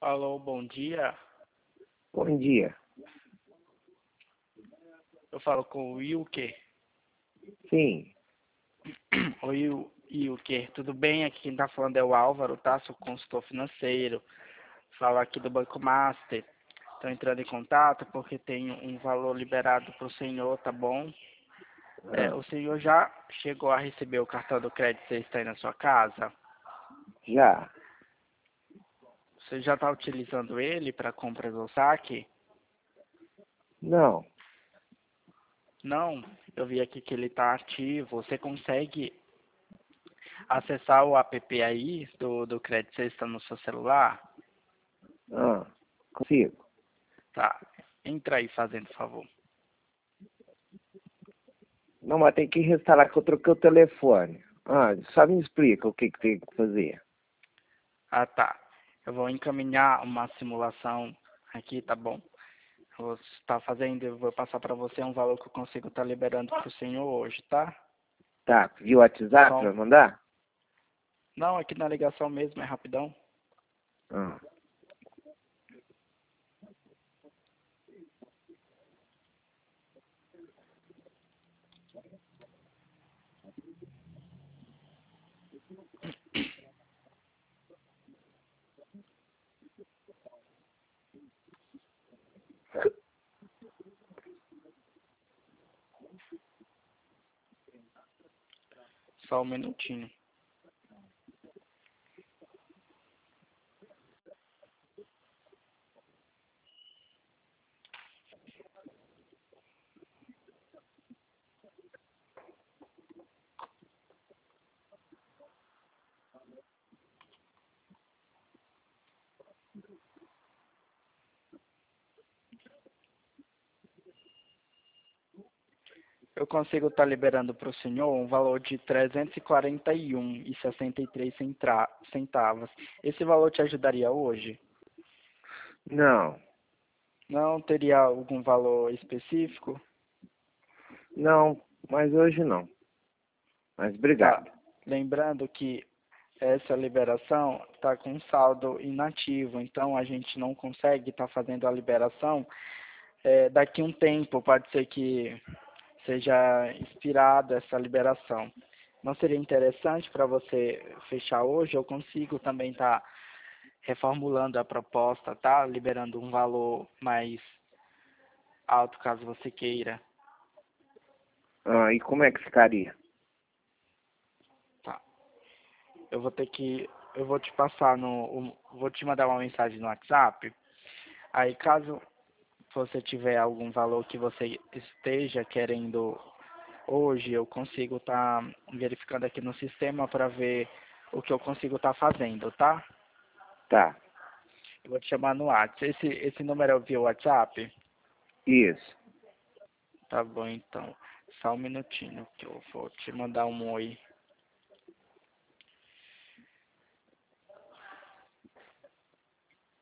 Alô, bom dia. Bom dia. Eu falo com o Wilker. Sim, Oi, Wilker, tudo bem? Aqui quem tá falando é o Álvaro, tá? Sou consultor financeiro. Falo aqui do Banco Master. Estou entrando em contato porque tenho um valor liberado para o senhor, tá bom? O senhor já chegou a receber o cartão do crédito que está aí na sua casa? já. Você já está utilizando ele para compras ou saque? Não, Não, eu vi aqui que ele está ativo. Você consegue acessar o app aí do Crédito Sexta no seu celular? consigo. Tá, entra aí fazendo favor. Não, mas tem que restaurar que eu troquei o telefone. Só me explica o que tem que fazer. Ah, tá. Eu vou encaminhar uma simulação aqui, tá bom? Eu vou estar fazendo, eu vou passar para você um valor que eu consigo estar liberando para o senhor hoje, tá? Tá, via WhatsApp Só, vai mandar? não, aqui na ligação mesmo, é rapidão. Ah, Só um minutinho. Eu consigo estar liberando para o senhor um valor de 341,63 centavos. Esse valor te ajudaria hoje? não, Não teria algum valor específico? não, mas hoje não. Mas Tá. obrigado. Lembrando que essa liberação está com saldo inativo, então a gente não consegue estar fazendo a liberação daqui um tempo, pode ser que seja expirada essa liberação. Não seria interessante para você fechar hoje? Eu consigo também estar reformulando a proposta, tá? Liberando um valor mais alto caso você queira. E como é que ficaria? Tá. Eu vou te passar vou te mandar uma mensagem no WhatsApp. Aí caso você tiver algum valor que você esteja querendo hoje, eu consigo estar verificando aqui no sistema para ver o que eu consigo estar fazendo, tá? Tá, Eu vou te chamar no WhatsApp. Esse número é o via WhatsApp? isso. Tá bom, então. Só um minutinho que eu vou te mandar um oi.